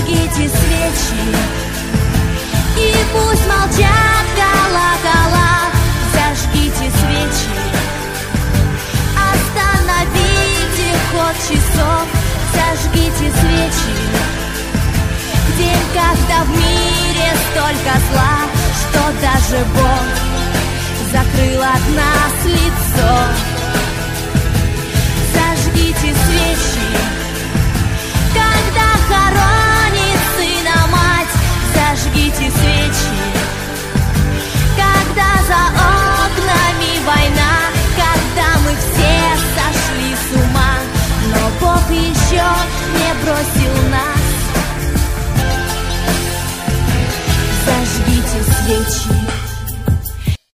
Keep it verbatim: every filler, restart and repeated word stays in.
Зажгите свечи, и пусть молчат колокола. Зажгите свечи, остановите ход часов. Зажгите свечи в день, когда в мире столько зла, что даже Бог закрыл от нас лицо.